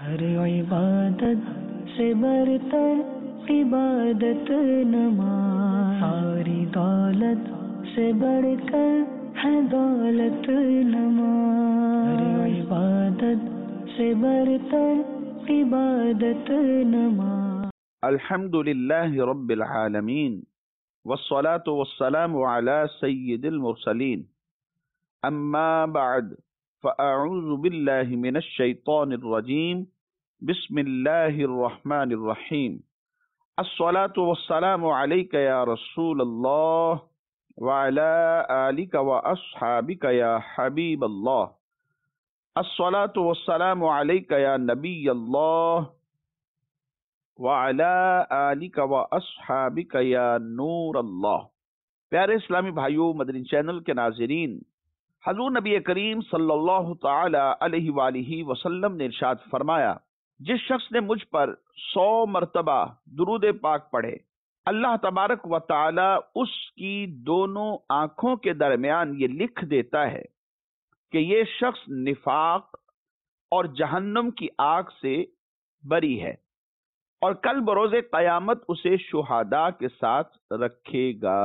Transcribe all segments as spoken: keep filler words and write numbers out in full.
ہر عبادت سے برتر عبادت نماز، ساری دولت سے بڑھ کر ہے دولت نماز، ہر عبادت سے برتر عبادت نماز۔ الحمد للہ رب العالمین والصلاة والسلام على سید المرسلین، اما بعد فاعوذ باللہ من الشیطان الرجیم، بسم اللہ الرحمن الرحیم۔ الصلاة والسلام علیک یا رسول اللہ وعلى آلک واصحابک یا حبیب اللہ، الصلاة والسلام علیک یا نبی اللہ وعلى آلک واصحابک یا نور اللہ۔ پیارے اسلامی بھائیوں، مدنی چینل کے ناظرین، حضور نبی کریم صلی اللہ تعالی علیہ وآلہ وسلم نے ارشاد فرمایا، جس شخص نے مجھ پر سو مرتبہ درود پاک پڑھے، اللہ تبارک و تعالی اس کی دونوں آنکھوں کے درمیان یہ لکھ دیتا ہے کہ یہ شخص نفاق اور جہنم کی آگ سے بری ہے، اور کل بروز قیامت اسے شہداء کے ساتھ رکھے گا۔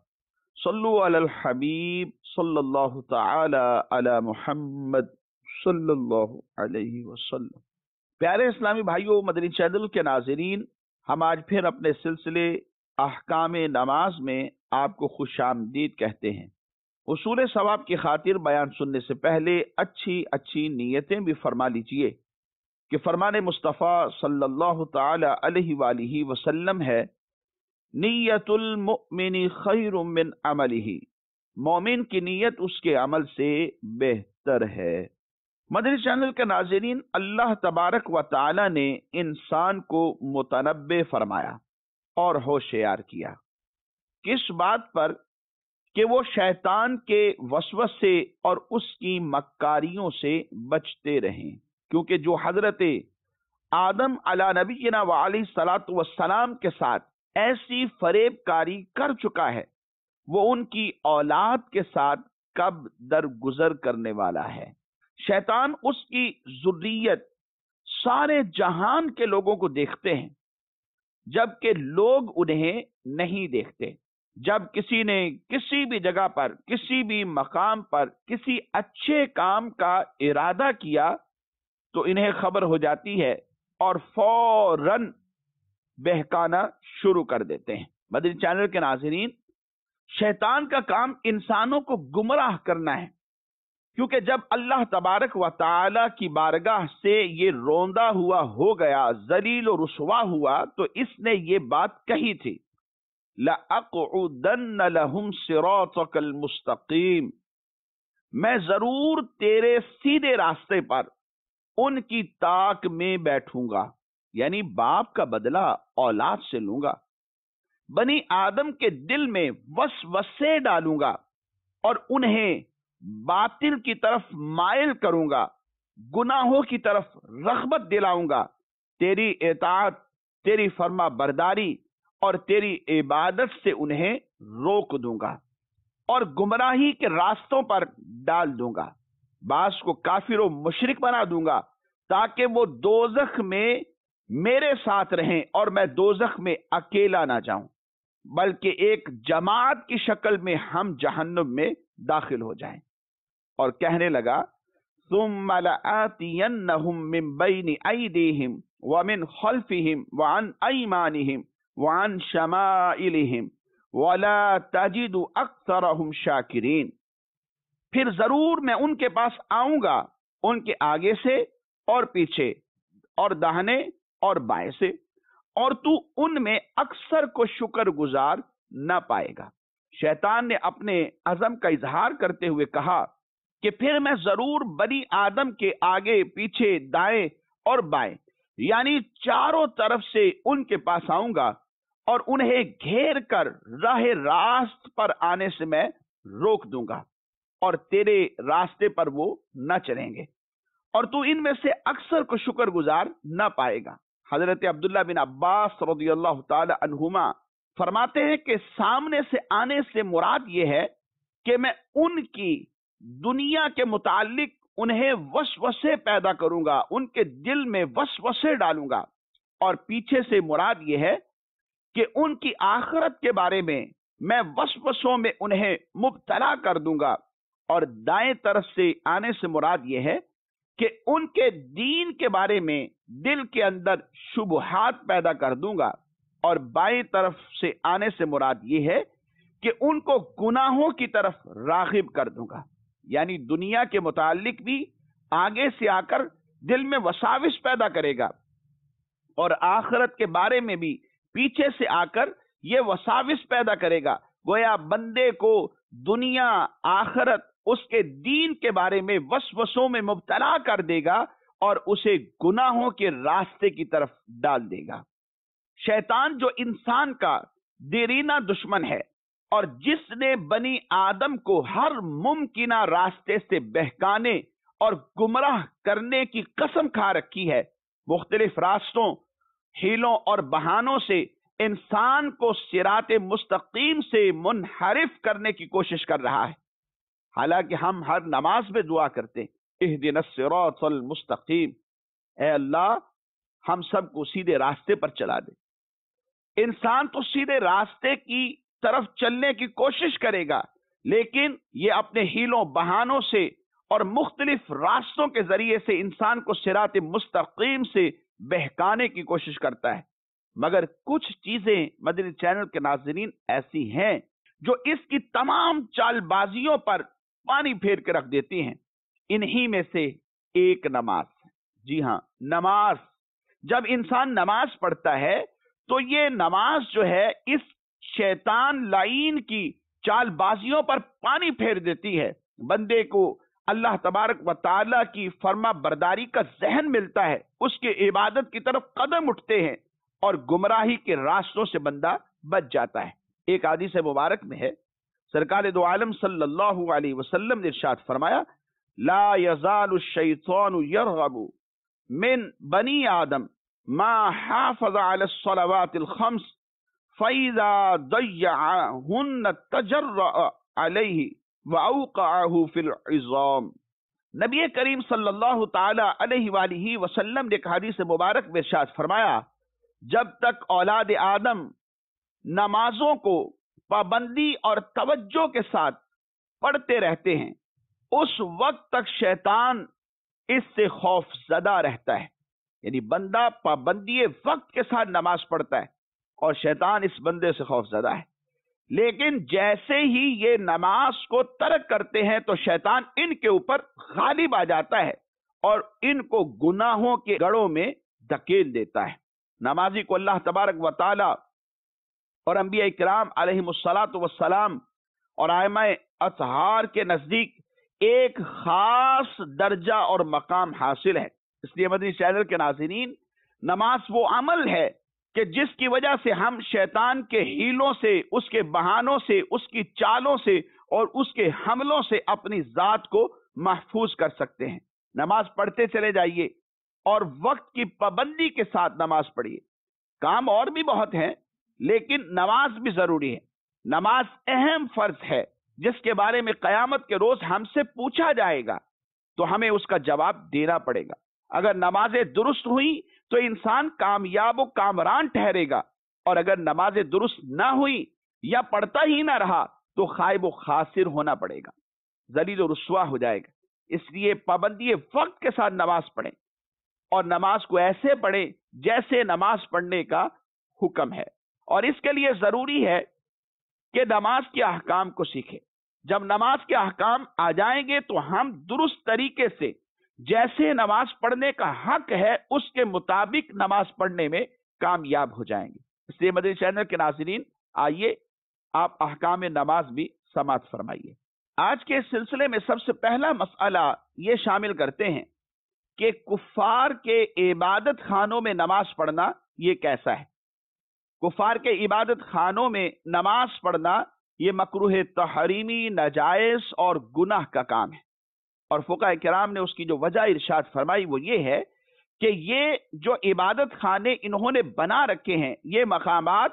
صلو علی الحبیب صلی اللہ تعالی علی محمد صلی اللہ علیہ وسلم۔ پیارے اسلامی بھائیوں، مدنی چینل کے ناظرین، ہم آج پھر اپنے سلسلے احکام نماز میں آپ کو خوش آمدید کہتے ہیں۔ اصول ثواب کی خاطر بیان سننے سے پہلے اچھی اچھی نیتیں بھی فرما لیجئے کہ فرمان مصطفیٰ صلی اللہ تعالی علیہ وآلہ وسلم ہے، نیت المؤمن خیر من عملہ، مومن کی نیت اس کے عمل سے بہتر ہے۔ مدنی چینل کے ناظرین، اللہ تبارک و تعالی نے انسان کو متنبہ فرمایا اور ہوشیار کیا، کس بات پر؟ کہ وہ شیطان کے وسوسے اور اس کی مکاریوں سے بچتے رہیں، کیونکہ جو حضرت آدم علی نبینا وعلیہ الصلاۃ والسلام کے ساتھ ایسی فریب کاری کر چکا ہے، وہ ان کی اولاد کے ساتھ کب درگزر کرنے والا ہے۔ شیطان اس کی ذریت سارے جہان کے لوگوں کو دیکھتے ہیں، جبکہ لوگ انہیں نہیں دیکھتے۔ جب کسی نے کسی بھی جگہ پر، کسی بھی مقام پر کسی اچھے کام کا ارادہ کیا تو انہیں خبر ہو جاتی ہے اور فوراً بہکانا شروع کر دیتے ہیں۔ مدنی چینل کے ناظرین، شیطان کا کام انسانوں کو گمراہ کرنا ہے، کیونکہ جب اللہ تبارک و تعالی کی بارگاہ سے یہ روندا ہوا ہو گیا، ذلیل و رسوا ہوا، تو اس نے یہ بات کہی تھی، لَأَقْعُدَنَّ لَهُمْ صِرَاطَكَ الْمُسْتَقِيمِ، میں ضرور تیرے سیدھے راستے پر ان کی تاک میں بیٹھوں گا، یعنی باپ کا بدلہ اولاد سے لوں گا، بنی آدم کے دل میں وسوسے ڈالوں گا اور انہیں باطل کی طرف مائل کروں گا، گناہوں کی طرف رغبت دلاؤں گا، تیری اطاعت، تیری فرما برداری اور تیری عبادت سے انہیں روک دوں گا اور گمراہی کے راستوں پر ڈال دوں گا، بعض کو کافر و مشرک بنا دوں گا تاکہ وہ دوزخ میں میرے ساتھ رہیں اور میں دوزخ میں اکیلا نہ جاؤں، بلکہ ایک جماعت کی شکل میں ہم جہنم میں داخل ہو جائیں۔ اور کہنے لگا، ثم لآتینہم من بین ایدیہم ومن خلفہم وعن ایمانہم وعن شمائلہم ولا تجد اکثرہم شاکرین، پھر ضرور میں ان کے پاس آؤں گا، ان کے آگے سے اور پیچھے اور داہنے اور بائیں سے، اور تو ان میں اکثر کو شکر گزار نہ پائے گا۔ شیطان نے اپنے عزم کا اظہار کرتے ہوئے کہا کہ پھر میں ضرور بنی آدم کے آگے پیچھے دائیں اور بائیں، یعنی چاروں طرف سے ان کے پاس آؤں گا اور انہیں گھیر کر راہ راست پر آنے سے میں روک دوں گا اور تیرے راستے پر وہ نہ چلیں گے، اور تو ان میں سے اکثر کو شکر گزار نہ پائے گا۔ حضرت عبداللہ بن عباس رضی اللہ تعالی عنہما فرماتے ہیں کہ سامنے سے آنے سے مراد یہ ہے کہ میں ان کی دنیا کے متعلق انہیں وسوسے پیدا کروں گا، ان کے دل میں وسوسے ڈالوں گا، اور پیچھے سے مراد یہ ہے کہ ان کی آخرت کے بارے میں میں وسوسوں میں انہیں مبتلا کر دوں گا، اور دائیں طرف سے آنے سے مراد یہ ہے کہ ان کے دین کے بارے میں دل کے اندر شبہات پیدا کر دوں گا، اور بائیں طرف سے آنے سے مراد یہ ہے کہ ان کو گناہوں کی طرف راغب کر دوں گا، یعنی دنیا کے متعلق بھی آگے سے آ کر دل میں وساوس پیدا کرے گا، اور آخرت کے بارے میں بھی پیچھے سے آ کر یہ وساوس پیدا کرے گا۔ گویا بندے کو دنیا، آخرت، اس کے دین کے بارے میں وسوسوں میں مبتلا کر دے گا اور اسے گناہوں کے راستے کی طرف ڈال دے گا۔ شیطان جو انسان کا دیرینہ دشمن ہے اور جس نے بنی آدم کو ہر ممکنہ راستے سے بہکانے اور گمراہ کرنے کی قسم کھا رکھی ہے، مختلف راستوں، ہیلوں اور بہانوں سے انسان کو صراط مستقیم سے منحرف کرنے کی کوشش کر رہا ہے۔ حالانکہ ہم ہر نماز میں دعا کرتے ہیں، اہدنا الصراط المستقیم، اے اللہ ہم سب کو سیدھے راستے پر چلا دے۔ انسان تو سیدھے راستے کی طرف چلنے کی کوشش کرے گا، لیکن یہ اپنے ہیلوں بہانوں سے اور مختلف راستوں کے ذریعے سے انسان کو صراط مستقیم سے بہکانے کی کوشش کرتا ہے۔ مگر کچھ چیزیں مدنی چینل کے ناظرین ایسی ہیں جو اس کی تمام چال بازیوں پر پانی پھیر کے رکھ دیتی ہیں۔ انہی میں سے ایک نماز، جی ہاں نماز۔ جب انسان نماز پڑھتا ہے تو یہ نماز جو ہے اس شیطان لعین کی چال بازیوں پر پانی پھیر دیتی ہے۔ بندے کو اللہ تبارک و تعالیٰ کی فرما برداری کا ذہن ملتا ہے، اس کے عبادت کی طرف قدم اٹھتے ہیں اور گمراہی کے راستوں سے بندہ بچ جاتا ہے۔ ایک حدیث مبارک میں ہے، سرکار دو عالم صلی اللہ علیہ وسلم نے ارشاد فرمایا، لا یزال الشیطان یرغب من بنی آدم ما حافظ علی الصلوات الخمس فَإِذَا ضَيَّعَهُنَّ تَجَرَّأَ عَلَيْهِ وَأَوْقَعَهُ فِي الْعِظَامِ۔ نبی کریم صلی اللہ تعالی علیہ وآلہ وسلم نے ایک حدیث مبارک میں ارشاد فرمایا، جب تک اولاد آدم نمازوں کو پابندی اور توجہ کے ساتھ پڑھتے رہتے ہیں، اس وقت تک شیطان اس سے خوف زدہ رہتا ہے۔ یعنی بندہ پابندی وقت کے ساتھ نماز پڑھتا ہے اور شیطان اس بندے سے خوف زدہ ہے، لیکن جیسے ہی یہ نماز کو ترک کرتے ہیں تو شیطان ان کے اوپر غالب آ جاتا ہے اور ان کو گناہوں کے گڑھوں میں دھکیل دیتا ہے۔ نمازی کو اللہ تبارک و تعالی اور انبیاء کرام علیہم الصلاۃ والسلام اور ائمہ اطہار کے نزدیک ایک خاص درجہ اور مقام حاصل ہے۔ اس لیے مدنی چینل کے ناظرین، نماز وہ عمل ہے کہ جس کی وجہ سے ہم شیطان کے ہیلوں سے، اس کے بہانوں سے، اس کی چالوں سے اور اس کے حملوں سے اپنی ذات کو محفوظ کر سکتے ہیں۔ نماز پڑھتے چلے جائیے اور وقت کی پابندی کے ساتھ نماز پڑھیے۔ کام اور بھی بہت ہیں لیکن نماز بھی ضروری ہے۔ نماز اہم فرض ہے جس کے بارے میں قیامت کے روز ہم سے پوچھا جائے گا تو ہمیں اس کا جواب دینا پڑے گا۔ اگر نمازیں درست ہوئی تو انسان کامیاب و کامران ٹھہرے گا، اور اگر نمازیں درست نہ ہوئی یا پڑھتا ہی نہ رہا تو خائب و خاسر ہونا پڑے گا، ذلیل و رسوا ہو جائے گا۔ اس لیے پابندی وقت کے ساتھ نماز پڑھیں اور نماز کو ایسے پڑھیں جیسے نماز پڑھنے کا حکم ہے، اور اس کے لیے ضروری ہے کہ نماز کے احکام کو سیکھیں۔ جب نماز کے احکام آ جائیں گے تو ہم درست طریقے سے جیسے نماز پڑھنے کا حق ہے اس کے مطابق نماز پڑھنے میں کامیاب ہو جائیں گے۔ اس لیے مدنی چینل کے ناظرین، آئیے آپ احکام نماز بھی سماعت فرمائیے۔ آج کے اس سلسلے میں سب سے پہلا مسئلہ یہ شامل کرتے ہیں کہ کفار کے عبادت خانوں میں نماز پڑھنا یہ کیسا ہے۔ کفار کے عبادت خانوں میں نماز پڑھنا یہ مکروہ تحریمی، ناجائز اور گناہ کا کام ہے، اور فقہاء کرام نے اس کی جو وجہ ارشاد فرمائی وہ یہ ہے کہ یہ جو عبادت خانے انہوں نے بنا رکھے ہیں یہ مقامات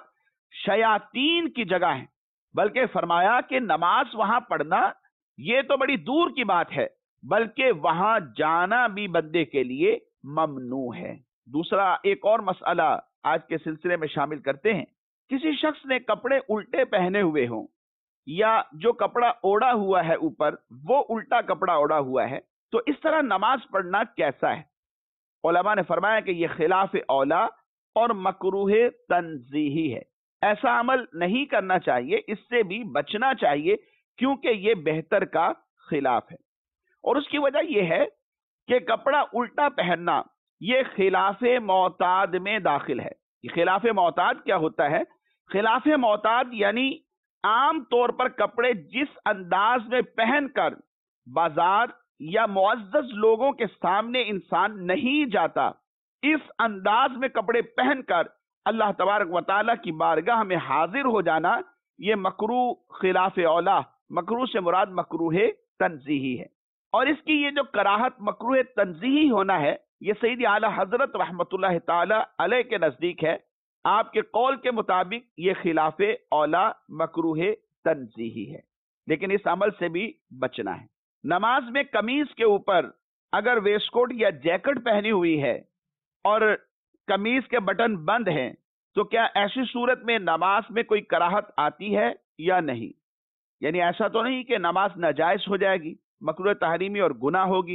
شیاطین کی جگہ ہیں، بلکہ فرمایا کہ نماز وہاں پڑھنا یہ تو بڑی دور کی بات ہے، بلکہ وہاں جانا بھی بندے کے لیے ممنوع ہے۔ دوسرا ایک اور مسئلہ آج کے سلسلے میں شامل کرتے ہیں۔ کسی شخص نے کپڑے الٹے پہنے ہوئے ہوں یا جو کپڑا اوڑا ہوا ہے اوپر وہ الٹا کپڑا اوڑا ہوا ہے، تو اس طرح نماز پڑھنا کیسا ہے؟ علماء نے فرمایا کہ یہ خلاف اولا اور مکروہ تنزیہی ہے۔ ایسا عمل نہیں کرنا چاہیے، اس سے بھی بچنا چاہیے، کیونکہ یہ بہتر کا خلاف ہے۔ اور اس کی وجہ یہ ہے کہ کپڑا الٹا پہننا یہ خلاف معتاد میں داخل ہے۔ یہ خلاف معتاد کیا ہوتا ہے؟ خلاف معتاد یعنی عام طور پر کپڑے جس انداز میں پہن کر بازار یا معزز لوگوں کے سامنے انسان نہیں جاتا، اس انداز میں کپڑے پہن کر اللہ تبارک و تعالیٰ کی بارگاہ میں حاضر ہو جانا، یہ مکروہ خلاف اولا، مکروہ سے مراد مکروہ تنزیہی ہے۔ اور اس کی یہ جو کراہت مکروہ تنزیہی ہونا ہے، یہ سیدی اعلیٰ حضرت رحمت اللہ تعالی علیہ کے نزدیک ہے۔ آپ کے قول کے مطابق یہ خلاف اولا مکروہ تنزیہی ہے، لیکن اس عمل سے بھی بچنا ہے۔ نماز میں قمیض کے اوپر اگر ویسٹ کوٹ یا جیکٹ پہنی ہوئی ہے اور قمیض کے بٹن بند ہیں تو کیا ایسی صورت میں نماز میں کوئی کراہت آتی ہے یا نہیں؟ یعنی ایسا تو نہیں کہ نماز ناجائز ہو جائے گی، مکروہ تحریمی اور گناہ ہوگی۔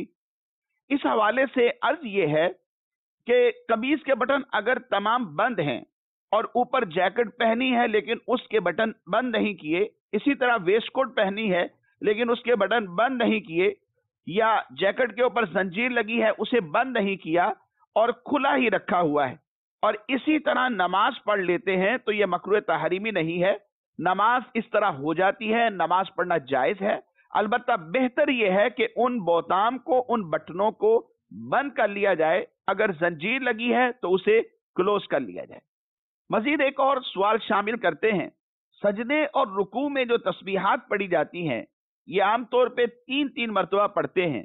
اس حوالے سے عرض یہ ہے کہ قمیض کے بٹن اگر تمام بند ہیں اور اوپر جیکٹ پہنی ہے لیکن اس کے بٹن بند نہیں کیے، اسی طرح ویسٹ کوٹ پہنی ہے لیکن اس کے بٹن بند نہیں کیے، یا جیکٹ کے اوپر زنجیر لگی ہے اسے بند نہیں کیا اور کھلا ہی رکھا ہوا ہے، اور اسی طرح نماز پڑھ لیتے ہیں، تو یہ مکروہ تحریمی نہیں ہے، نماز اس طرح ہو جاتی ہے، نماز پڑھنا جائز ہے۔ البتہ بہتر یہ ہے کہ ان بوتام کو، ان بٹنوں کو بند کر لیا جائے، اگر زنجیر لگی ہے تو اسے کلوز کر لیا جائے۔ مزید ایک اور سوال شامل کرتے ہیں۔ سجدے اور رکوع میں جو تسبیحات پڑھی جاتی ہیں یہ عام طور پہ تین تین مرتبہ پڑھتے ہیں۔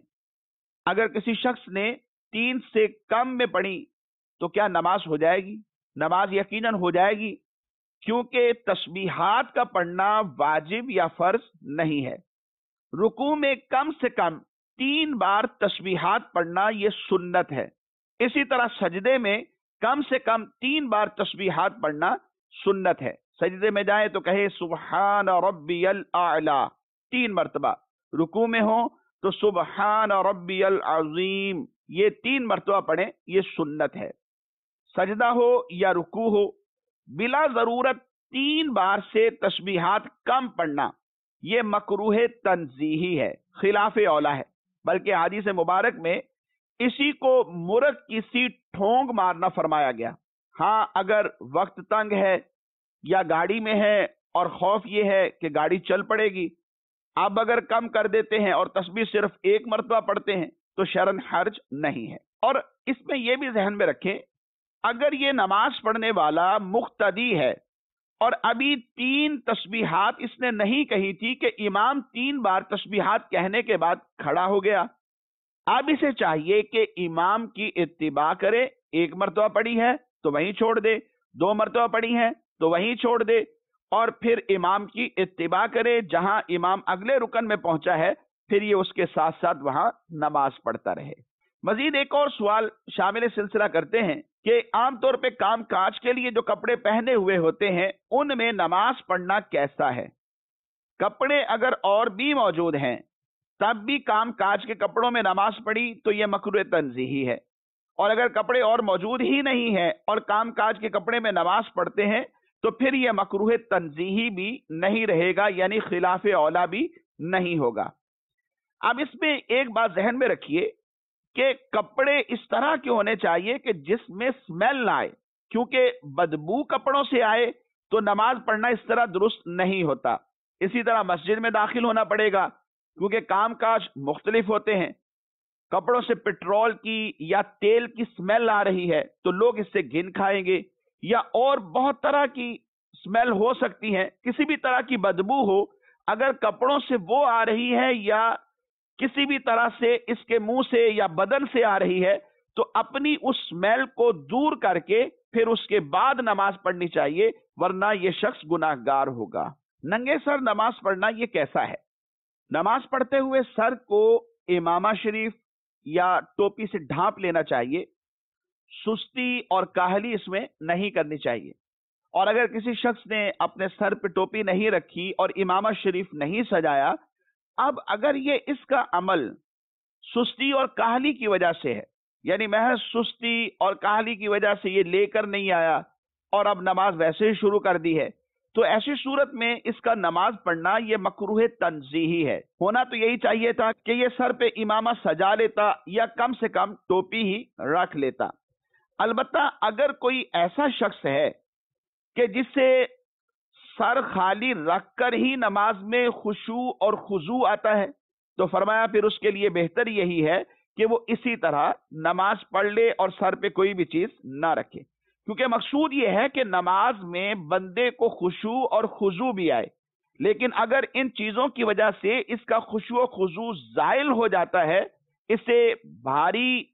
اگر کسی شخص نے تین سے کم میں پڑھی تو کیا نماز ہو جائے گی؟ نماز یقیناً ہو جائے گی، کیونکہ تسبیحات کا پڑھنا واجب یا فرض نہیں ہے۔ رکوع میں کم سے کم تین بار تسبیحات پڑھنا یہ سنت ہے۔ اسی طرح سجدے میں کم سے کم تین بار تسبیحات پڑھنا سنت ہے۔ سجدے میں جائیں تو کہے سبحان ربی الاعلی تین مرتبہ، رکوع میں ہو تو سبحان ربی العظیم یہ تین مرتبہ پڑھیں، یہ سنت ہے۔ سجدہ ہو یا رکوع ہو، بلا ضرورت تین بار سے تسبیحات کم پڑھنا یہ مکروہ تنزیہی ہے، خلاف اولا ہے۔ بلکہ حدیث مبارک میں اسی کو مرغ کی سی ٹھونگ مارنا فرمایا گیا۔ ہاں اگر وقت تنگ ہے یا گاڑی میں ہے اور خوف یہ ہے کہ گاڑی چل پڑے گی، اب اگر کم کر دیتے ہیں اور تسبیح صرف ایک مرتبہ پڑھتے ہیں تو شرعاً حرج نہیں ہے۔ اور اس میں یہ بھی ذہن میں رکھیں، اگر یہ نماز پڑھنے والا مقتدی ہے اور ابھی تین تسبیحات اس نے نہیں کہی تھی کہ امام تین بار تسبیحات کہنے کے بعد کھڑا ہو گیا، اب اسے چاہیے کہ امام کی اتباع کرے۔ ایک مرتبہ پڑھی ہے تو وہیں چھوڑ دے، دو مرتبہ پڑھی ہے تو وہیں چھوڑ دے، اور پھر امام کی اتباع کرے۔ جہاں امام اگلے رکن میں پہنچا ہے پھر یہ اس کے ساتھ ساتھ وہاں نماز پڑھتا رہے۔ مزید ایک اور سوال شامل سلسلہ کرتے ہیں کہ عام طور پہ کام کاج کے لیے جو کپڑے پہنے ہوئے ہوتے ہیں ان میں نماز پڑھنا کیسا ہے؟ کپڑے اگر اور بھی موجود ہیں تب بھی کام کاج کے کپڑوں میں نماز پڑھی تو یہ مکروہ تنزیہی ہے، اور اگر کپڑے اور موجود ہی نہیں ہیں اور کام کاج کے کپڑے میں نماز پڑھتے ہیں تو پھر یہ مکروہ تنزیہی بھی نہیں رہے گا، یعنی خلاف اولا بھی نہیں ہوگا۔ اب اس میں ایک بات ذہن میں رکھیے کہ کپڑے اس طرح کے ہونے چاہیے کہ جس میں سمیل نہ آئے، کیونکہ بدبو کپڑوں سے آئے تو نماز پڑھنا اس طرح درست نہیں ہوتا۔ اسی طرح مسجد میں داخل ہونا پڑے گا، کیونکہ کام کاج مختلف ہوتے ہیں۔ کپڑوں سے پٹرول کی یا تیل کی سمیل آ رہی ہے تو لوگ اس سے گھن کھائیں گے، یا اور بہت طرح کی سمیل ہو سکتی ہے، کسی بھی طرح کی بدبو ہو، اگر کپڑوں سے وہ آ رہی ہے یا کسی بھی طرح سے اس کے منہ سے یا بدن سے آ رہی ہے تو اپنی اس سمیل کو دور کر کے پھر اس کے بعد نماز پڑھنی چاہیے، ورنہ یہ شخص گناہ گار ہوگا۔ ننگے سر نماز پڑھنا یہ کیسا ہے؟ نماز پڑھتے ہوئے سر کو इमामा शरीफ या टोपी से ढांप लेना चाहिए, सुस्ती और काहली इसमें नहीं करनी चाहिए। और अगर किसी शख्स ने अपने सर पे टोपी नहीं रखी और इमामा शरीफ नहीं सजाया, अब अगर ये इसका अमल सुस्ती और काहली की वजह से है, यानी महज सुस्ती और काहली की वजह से ये लेकर नहीं आया और अब नमाज वैसे ही शुरू कर दी है, तो ऐसी सूरत में इसका नमाज पढ़ना ये मकरूह तंजीही है। होना तो यही चाहिए था कि ये सर पे इमामा सजा लेता या कम से कम टोपी ही रख लेता। अलबत्ता अगर कोई ऐसा शख्स है कि जिससे सर खाली रखकर ही नमाज में खुशू और खुजू आता है, तो फरमाया फिर उसके लिए बेहतर यही है कि वो इसी तरह नमाज पढ़ ले और सर पे कोई भी चीज ना रखे, क्योंकि मकसूद ये है कि नमाज में बंदे को खुशू और खुजू भी आए। लेकिन अगर इन चीजों की वजह से इसका खुशू और खुजू जायल हो जाता है, इससे भारी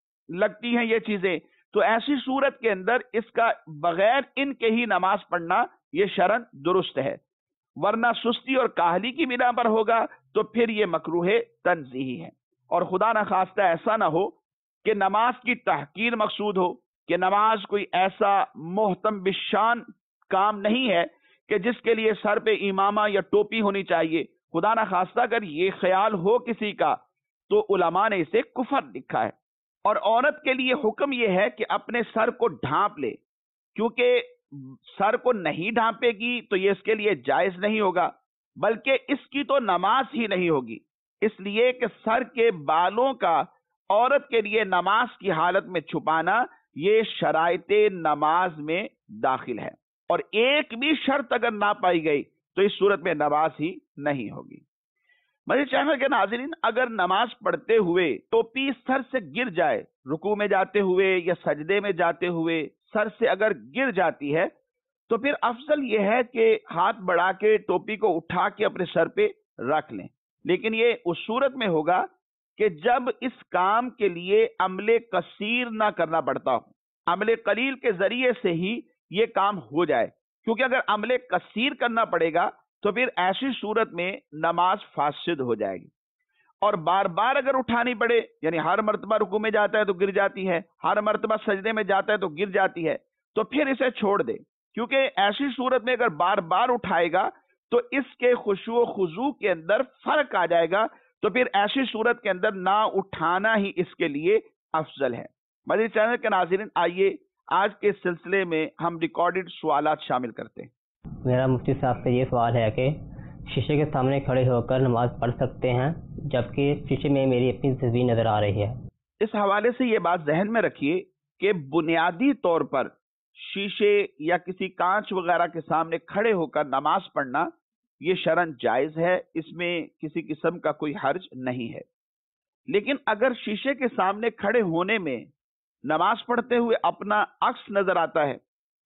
लगती हैं ये चीजें, तो ऐसी सूरत के अंदर इसका बगैर इनके ही नमाज पढ़ना ये शरन दुरुस्त है, वरना सुस्ती और काहली की बिना पर होगा तो फिर ये मकरूह तंजीही है। और खुदा न खास्ता ऐसा ना हो कि नमाज की तहकीर मकसूद हो, कि नमाज कोई ऐसा मोहतम बिशान काम नहीं है कि जिसके लिए सर पे इमामा या टोपी होनी चाहिए। खुदा न खास्ता अगर ये ख्याल हो किसी का तो उलमा ने इसे कुफर लिखा है। और औरत के लिए हुक्म यह है कि अपने सर को ढांप ले, क्योंकि सर को नहीं ढांपेगी तो ये इसके लिए जायज नहीं होगा, बल्कि इसकी तो नमाज ही नहीं होगी। इसलिए कि सर के बालों का औरत के लिए नमाज की हालत में छुपाना ये शराइते नमाज में दाखिल है, और एक भी शर्त अगर ना पाई गई तो इस सूरत में नमाज ही नहीं होगी। मेरे चैनल के नाज़रीन, अगर नमाज पढ़ते हुए टोपी सर से गिर जाए, रुकू में जाते हुए या सजदे में जाते हुए सर से अगर गिर जाती है, तो फिर अफजल यह है कि हाथ बढ़ा के टोपी को उठा के अपने सर पे रख लें। लेकिन ये उस सूरत में होगा कि जब इस काम के लिए अमले कसीर ना करना पड़ता हो, अमले कलील के जरिए से ही ये काम हो जाए। क्योंकि अगर अमले कसीर करना पड़ेगा तो फिर ऐसी सूरत में नमाज फासिद हो जाएगी। और बार बार अगर उठानी पड़े, यानी हर मर्तबा रुकू में जाता है तो गिर जाती है, हर मर्तबा सजदे में जाता है तो गिर जाती है, तो फिर इसे छोड़ दे। क्योंकि ऐसी सूरत में अगर बार बार उठाएगा तो इसके खुशू खुजू के अंदर फर्क आ जाएगा, तो फिर ऐसी सूरत के अंदर ना उठाना ही इसके लिए अफजल है। मेरे चैनल के नाज़रीन, आइए आज के सिलसिले में हम रिकॉर्डेड सवालात शामिल करते हैं। मेरा मुफ्ती साहब से ये सवाल है कि शीशे के सामने खड़े होकर नमाज पढ़ सकते हैं, जबकि शीशे में मेरी अपनी तस्वीर नजर आ रही है। इस हवाले से ये बात जहन में रखिए कि बुनियादी तौर पर शीशे या किसी कांच वगैरह के सामने खड़े होकर नमाज पढ़ना ये शरन जायज है, इसमें किसी किस्म का कोई हर्ज नहीं है। लेकिन अगर शीशे के सामने खड़े होने में नमाज पढ़ते हुए अपना अक्स नजर आता है,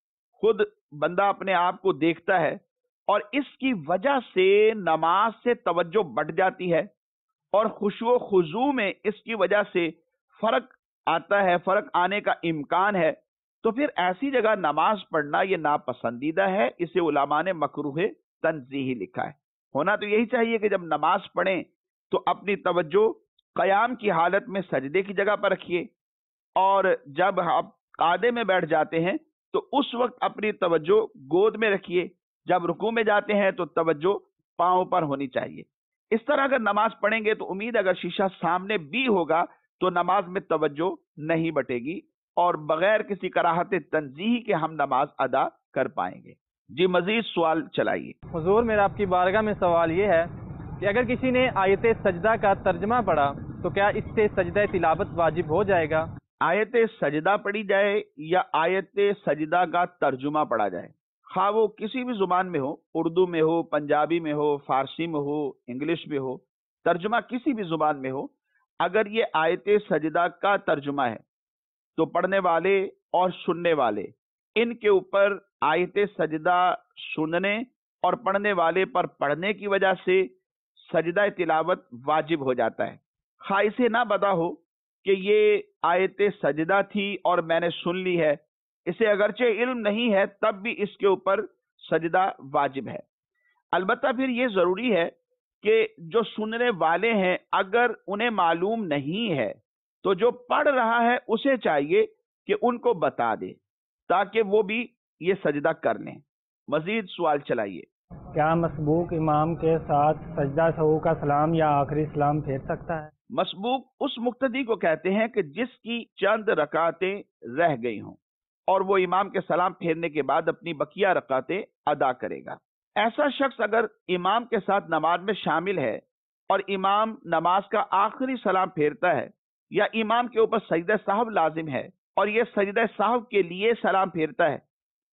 खुद बंदा अपने आप को देखता है और इसकी वजह से नमाज से तवज्जो बढ़ जाती है और खुशू खुजू में इसकी वजह से फर्क आता है, फर्क आने का इम्कान है, तो फिर ऐसी जगह नमाज पढ़ना ये नापसंदीदा है। इसे उलमा ने मकरूह तंजीही लिखा है। होना तो यही चाहिए कि जब नमाज पढ़ें तो अपनी तवज्जो कयाम की हालत में सजदे की जगह पर रखिए, और जब आप कादे में बैठ जाते हैं तो उस वक्त अपनी तवज्जो गोद में रखिए, जब रुकू में जाते हैं तो तवज्जो पांव पर होनी चाहिए। इस तरह अगर नमाज पढ़ेंगे तो उम्मीद अगर शीशा सामने भी होगा तो नमाज में तवज्जो नहीं बटेगी और बगैर किसी कराहत तंजीही के हम नमाज अदा कर पाएंगे। जी मजीद सवाल चलाइए। हुजूर, मेरा आपकी बारगाह में सवाल ये है कि अगर किसी ने आयत सजदा का तर्जमा पढ़ा तो क्या इससे सजदा तिलावत वाजिब हो जाएगा? आयत सजदा पढ़ी जाए या आयत सजदा का तर्जुमा पढ़ा जाए, खा वो किसी भी जुबान में हो, उर्दू में हो, पंजाबी में हो, फारसी में हो, इंग्लिश में हो, तर्जुमा किसी भी जुबान में हो, अगर ये आयत सजदा का तर्जुमा है तो पढ़ने वाले और सुनने वाले इनके ऊपर आयत सजदा सुनने और पढ़ने वाले पर पढ़ने की वजह से सजदा तिलावत वाजिब हो जाता है। खा इसे ना पता हो कि ये आयत सजदा थी और मैंने सुन ली है, इसे अगरचे इल्म नहीं है तब भी इसके ऊपर सजदा वाजिब है। अलबत्ता फिर ये जरूरी है کہ جو سننے والے ہیں اگر انہیں معلوم نہیں ہے تو جو پڑھ رہا ہے اسے چاہیے کہ ان کو بتا دے تاکہ وہ بھی یہ سجدہ کر لیں۔ مزید سوال چلائیے۔ کیا مسبوق امام کے ساتھ سجدہ سہو کا سلام یا آخری سلام پھیر سکتا ہے؟ مسبوق اس مقتدی کو کہتے ہیں کہ جس کی چند رکعتیں رہ گئی ہوں اور وہ امام کے سلام پھیرنے کے بعد اپنی بقیہ رکعتیں ادا کرے گا۔ ایسا شخص اگر امام کے ساتھ نماز میں شامل ہے اور امام نماز کا آخری سلام پھیرتا ہے یا امام کے اوپر سجدہ سہو لازم ہے اور یہ سجدہ سہو کے لیے سلام پھیرتا ہے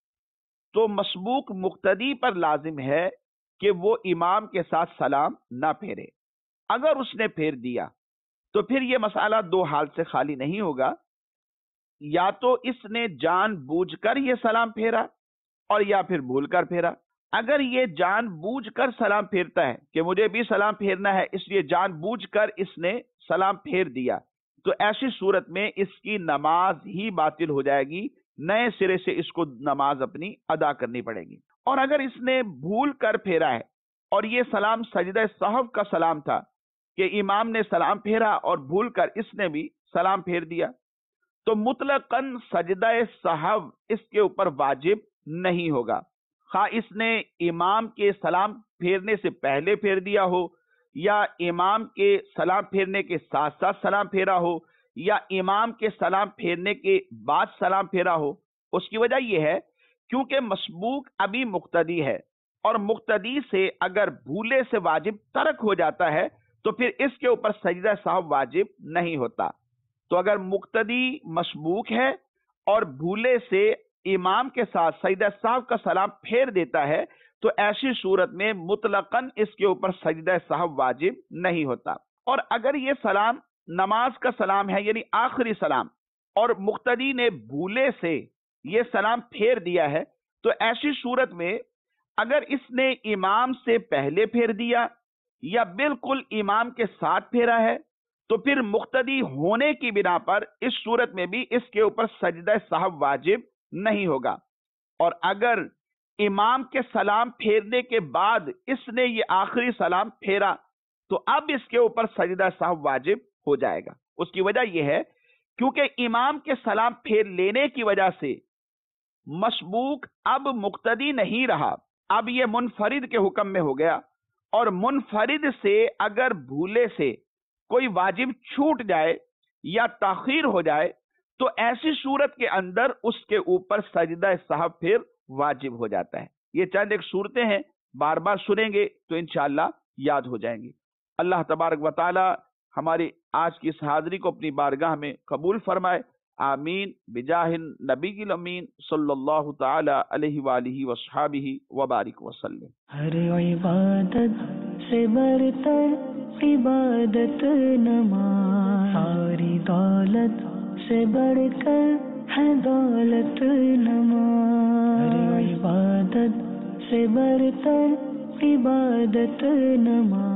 تو مسبوق مقتدی پر لازم ہے کہ وہ امام کے ساتھ سلام نہ پھیرے۔ اگر اس نے پھیر دیا تو پھر یہ مسئلہ دو حال سے خالی نہیں ہوگا، یا تو اس نے جان بوجھ کر یہ سلام پھیرا اور یا پھر بھول کر پھیرا۔ اگر یہ جان بوجھ کر سلام پھیرتا ہے کہ مجھے بھی سلام پھیرنا ہے اس لیے جان بوجھ کر اس نے سلام پھیر دیا تو ایسی صورت میں اس کی نماز ہی باطل ہو جائے گی، نئے سرے سے اس کو نماز اپنی ادا کرنی پڑے گی۔ اور اگر اس نے بھول کر پھیرا ہے اور یہ سلام سجدہ سہو کا سلام تھا کہ امام نے سلام پھیرا اور بھول کر اس نے بھی سلام پھیر دیا تو مطلقاً سجدہ سہو اس کے اوپر واجب نہیں ہوگا، خواہ اس نے امام کے سلام پھیرنے سے پہلے پھیر دیا ہو یا امام کے سلام پھیرنے کے ساتھ ساتھ سلام پھیرا ہو یا امام کے سلام پھیرنے کے بعد سلام پھیرا ہو۔ اس کی وجہ یہ ہے کیونکہ مسبوق ابھی مقتدی ہے اور مقتدی سے اگر بھولے سے واجب ترک ہو جاتا ہے تو پھر اس کے اوپر سجدہ سہو واجب نہیں ہوتا۔ تو اگر مقتدی مسبوق ہے اور بھولے سے امام کے ساتھ سجدہ سہو کا سلام پھیر دیتا ہے تو ایسی صورت میں مطلقاً اس کے اوپر سجدہ سہو واجب نہیں ہوتا۔ اور اگر یہ سلام نماز کا سلام ہے یعنی آخری سلام اور مقتدی نے بھولے سے یہ سلام پھیر دیا ہے تو ایسی صورت میں اگر اس نے امام سے پہلے پھیر دیا یا بالکل امام کے ساتھ پھیرا ہے تو پھر مقتدی ہونے کی بنا پر اس صورت میں بھی اس کے اوپر سجدہ سہو واجب نہیں ہوگا۔ اور اگر امام کے سلام پھیرنے کے بعد اس نے یہ آخری سلام پھیرا تو اب اس کے اوپر سجدہ سہو واجب ہو جائے گا۔ اس کی وجہ یہ ہے کیونکہ امام کے سلام پھیر لینے کی وجہ سے مسبوق اب مقتدی نہیں رہا، اب یہ منفرد کے حکم میں ہو گیا، اور منفرد سے اگر بھولے سے کوئی واجب چھوٹ جائے یا تاخیر ہو جائے تو ایسی صورت کے اندر اس کے اوپر سجدہ سہو پھر واجب ہو جاتا ہے۔ یہ چند ایک صورتیں ہیں، بار بار سنیں گے تو انشاءاللہ یاد ہو جائیں گی۔ اللہ تبارک و تعالی ہماری آج کی اس حاضری کو اپنی بارگاہ میں قبول فرمائے، آمین بجاہ نبی الامین صلی اللہ تعالی علیہ وآلہ وصحابہ وبارک وسلم۔ ہر عبادت سے برتر عبادت نماز، ساری دولت سے بڑھ کر ہے دولت نماز، ہر عبادت سے برتر عبادت نماز۔